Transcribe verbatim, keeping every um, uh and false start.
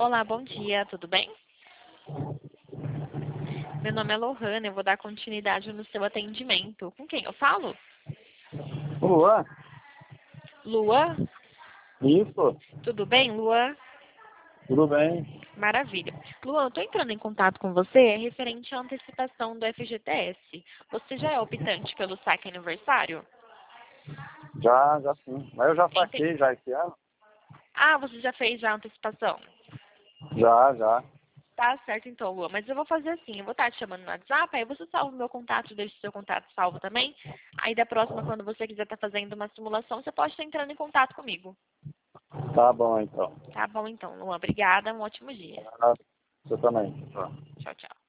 Olá, bom dia, tudo bem? Meu nome é Lohana, eu vou dar continuidade no seu atendimento. Com quem eu falo? Luan? Lua? Isso, Tudo bem, Lua? tudo bem. Maravilha. Luan, eu estou entrando em contato com você referente à antecipação do F G T S. Você já é optante pelo saque aniversário? Já, já sim. Mas eu já Enten- saquei já esse ano? Ah, você já fez já a antecipação? Já, já. Tá certo então, Lua. Mas eu vou fazer assim, eu vou estar te chamando no WhatsApp, aí você salva o meu contato, deixa o seu contato salvo também. Aí da próxima, quando você quiser estar fazendo uma simulação, você pode estar entrando em contato comigo. Tá bom, então. Tá bom então, Luan. Obrigada, um ótimo dia. Ah, você também. Tá. Tchau, tchau.